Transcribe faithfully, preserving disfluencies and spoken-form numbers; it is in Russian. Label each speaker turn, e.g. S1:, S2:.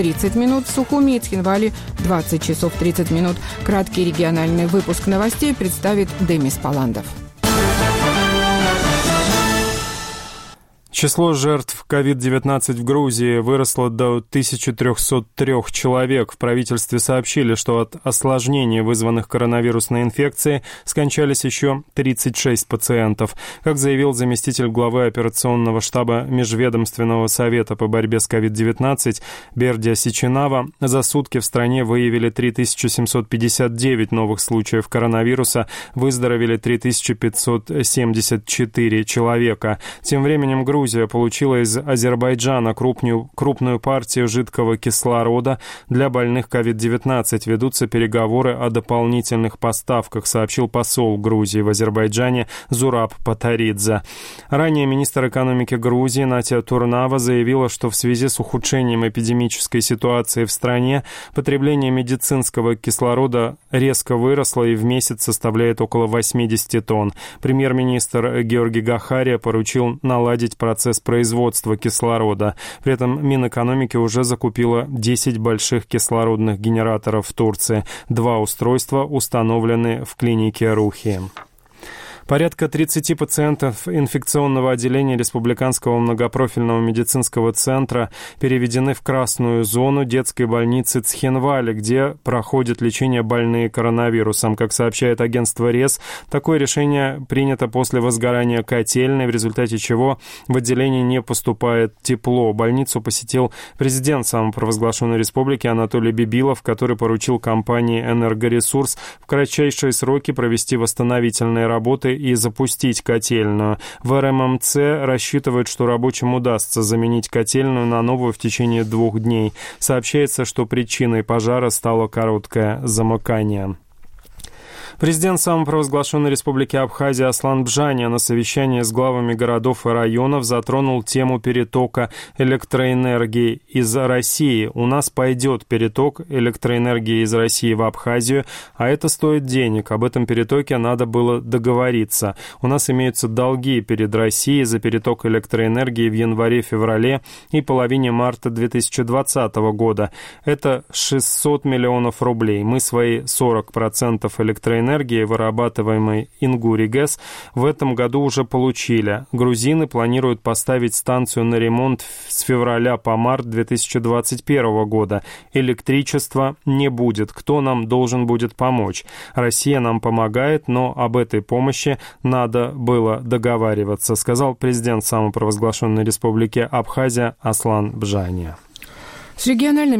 S1: тридцать минут, в Сухуми и Цхинвале двадцать часов тридцать минут. Краткий региональный выпуск новостей представит Демис Паландов.
S2: Число жертв ковид девятнадцать в Грузии выросло до тысячи трехсот трёх человек. В правительстве сообщили, что от осложнений, вызванных коронавирусной инфекцией, скончались еще тридцать шесть пациентов. Как заявил заместитель главы операционного штаба Межведомственного совета по борьбе с ковид девятнадцать Бердия Сичинава, за сутки в стране выявили три тысячи семьсот пятьдесят девять новых случаев коронавируса, выздоровели три тысячи пятьсот семьдесят четыре человека. Тем временем Грузия Грузия получила из Азербайджана крупную, крупную партию жидкого кислорода для больных ковид девятнадцать. Ведутся переговоры о дополнительных поставках, сообщил посол Грузии в Азербайджане Зураб Патаридзе. Ранее министр экономики Грузии Натя Турнава заявила, что в связи с ухудшением эпидемической ситуации в стране потребление медицинского кислорода резко выросло и в месяц составляет около восемьдесят тонн. Премьер-министр Георгий Гахария поручил наладить процесс процесс производства кислорода. При этом Минэкономики уже закупила десять больших кислородных генераторов в Турции. Два устройства установлены в клинике Рухи. Порядка тридцати пациентов инфекционного отделения Республиканского многопрофильного медицинского центра переведены в красную зону детской больницы Цхинвале, где проходит лечение больные коронавирусом. Как сообщает агентство РЕС, такое решение принято после возгорания котельной, в результате чего в отделении не поступает тепло. Больницу посетил президент самопровозглашенной республики Анатолий Бибилов, который поручил компании «Энергоресурс» в кратчайшие сроки провести восстановительные работы и запустить котельную. В эр эм эм цэ рассчитывают, что рабочим удастся заменить котельную на новую в течение двух дней. Сообщается, что причиной пожара стало короткое замыкание. Президент самопровозглашенной республики Абхазия Аслан Бжаня на совещании с главами городов и районов затронул тему перетока электроэнергии из России. У нас пойдет переток электроэнергии из России в Абхазию, а это стоит денег. Об этом перетоке надо было договориться. У нас имеются долги перед Россией за переток электроэнергии в январе-феврале и половине марта две тысячи двадцатого года. Это шестьсот миллионов рублей. Мы свои сорок процентов электроэнергии энергии, вырабатываемой Ингури ГЭС, в этом году уже получили. Грузины планируют поставить станцию на ремонт с февраля по март две тысячи двадцать первого года. Электричества не будет. Кто нам должен будет помочь? Россия нам помогает, но об этой помощи надо было договариваться, сказал президент самопровозглашенной республики Абхазия Аслан Бжаня.
S1: С региональными